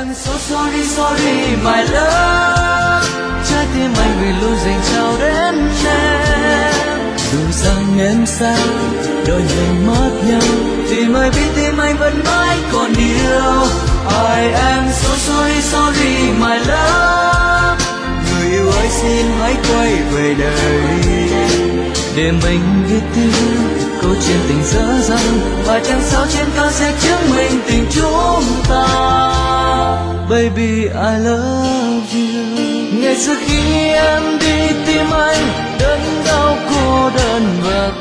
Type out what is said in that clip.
so sorry sorry my love, trái tim anh vì luôn dành trao đến em. Dù rằng em xa đôi mình mất nhau, thì mới biết tim anh vẫn mãi còn yêu. I am so sorry sorry my love, người yêu ơi xin hãy quay về đây để mình viết tiếp câu chuyện tình dở dang, và chẳng sao trên cao sẽ chứng minh tình chúng ta. Baby I love you. Ngày xưa khi em đi tìm anh đớn đau cô đơn và